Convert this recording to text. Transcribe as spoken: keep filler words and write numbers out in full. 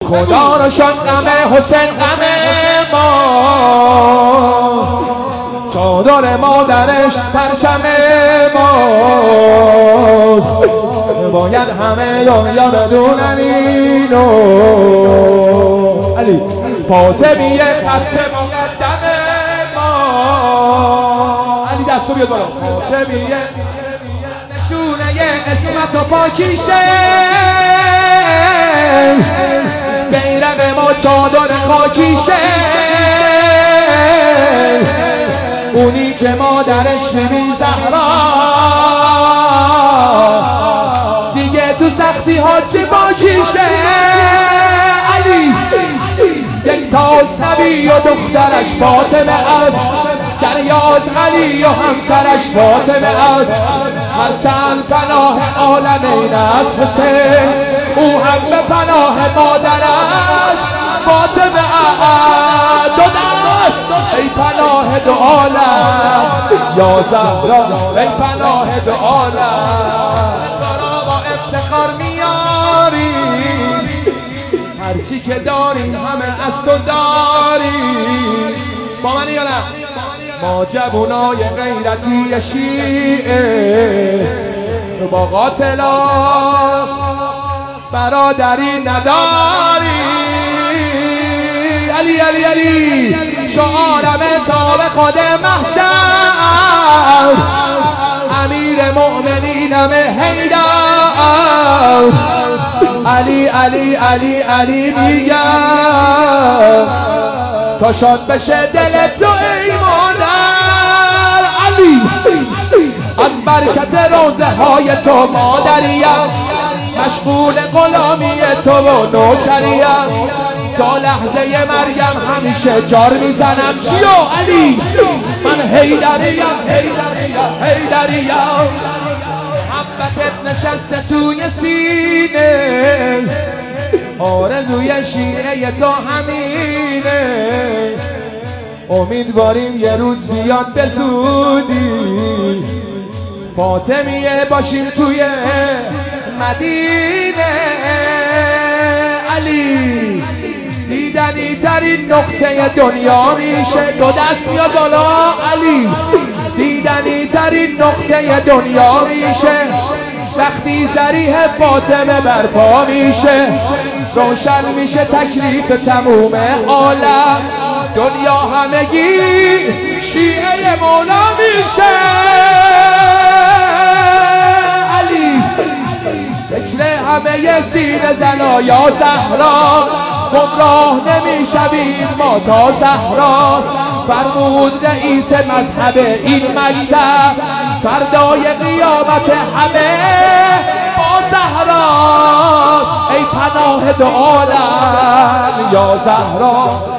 خدا رو شد غم حسین غم ما، چادر مادرش پرچم ما، باید همه دنیا بدونن اینو. علی فاطمیه خط مقدم ما، علی دستو بیاد بالا. فاطمیه نشونه اسمت و پاکیشه، بیرق ما چادر خاکیشه، اونی که مادرش ببین زهرا، دیگه تو سختی ها چه باکیشه. علی یک تاز نبی و دخترش فاطمه است، دریاز علی و همسرش فاطمه است، هرچند پناه عالمین است حسین، او هم به پناه مادرش فاطمه است. دو دست ای پناه دو عالم یا زهرا، ای پناه دو عالم، با افتخار میاری هرچی که داریم همه از تو داریم. با من یا نه؟ ما جوونای غیرتی شیعه با قاتلا برادری نداری. علی علی علی شعارم تا به خود محشر، امیر مؤمنینم حیدر. علی علی علی علی میگم تا شاد بشه دل تو ای مادر. علی از برکت روزه های تو مادریم، مشغول غلامی تو و نوکریم، تا لحظه مریم همیشه جار میزنم. چیو علی من حیدریم حیدریم حیدریم، محبتت نشسته توی سینه، آرزوی شیعه تو همینه، امیدواریم یه روز بیاد به زودی، فاطمیه باشیم توی مدینه. علی دیدنی ترین نقطه دنیا میشه، دو دست یا بالا. علی دیدنی ترین نقطه دنیا میشه، وقتی ذریح فاطمه برپا میشه، روشن میشه تکلیف تموم عالم، دنیا همگی شیعه مولا میشه. علی ذکر همه سینه زنا یا زهرا، گمراه نمیشویم ما تا زهرا، فرمود رئیس مذهب این مکتب، فردای قیامت همه با زهرا، ای پناه دو عالم یا زهرا.